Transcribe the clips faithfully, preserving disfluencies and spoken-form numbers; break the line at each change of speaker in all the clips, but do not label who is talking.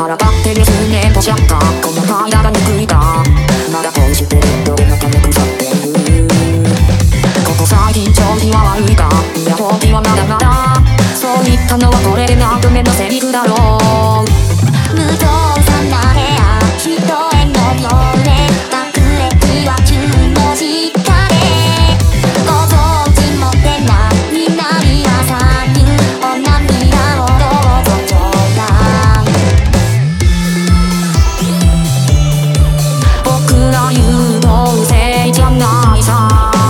腹ばってですねポシャったこの体が憎いだまだ恋してるどれのため腐ってるここ最近調子は悪いかいや放棄はまだまだそう言ったのはこれで何度目のセリフだろう無造作な部屋一重のようで隠れ気は注文したでご存知もってないなりはさんにんお涙をどうぞちょうだい僕が優等生じゃないさ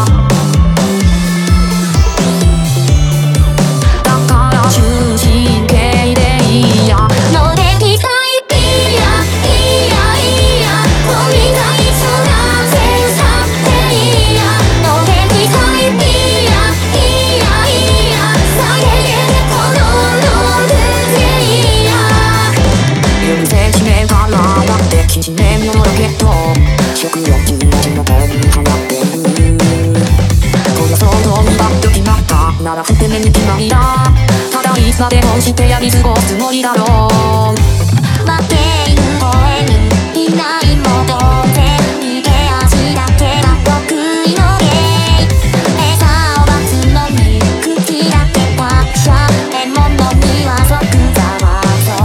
一年のロケット食欲味の方に放ってるこの相当にバッと決まったならふてめに決まりだただいつまでもしてやり過ごすつもりだろう待っている声にいないも同然逃げ足だけが得意のゲイ餌を待つのに口だけ達者獲物には即ざわ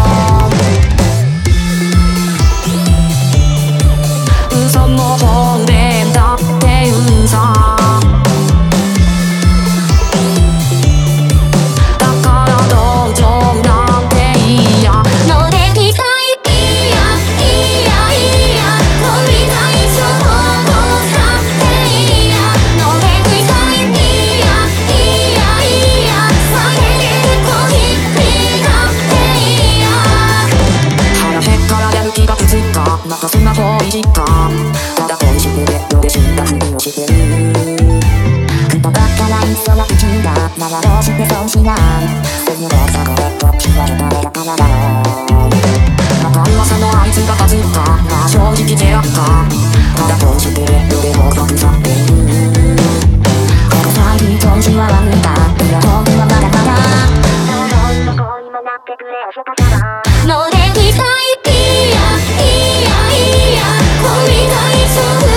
そう嘘も本音だっていうさだから同情なんていいやのできたいいやいやいやこりが一生を使っていいやのできたいいやいやいやさえげるこひになっていいや腹減ったらやる気がついたまたスマホいじったただ恋してベッドで死んだふりをしてるふとだったら嘘が口だならどうしてそうしないすぐさこれと言われたらだからだろうまた噂のあいつがバズったまあ正直であったただ恋してベッドでも腐ってるここ最近調子は悪いかいや僕はまだまだ呪いの恋もなってくれよしょかしゃがのできたいいやいやいや恋が一生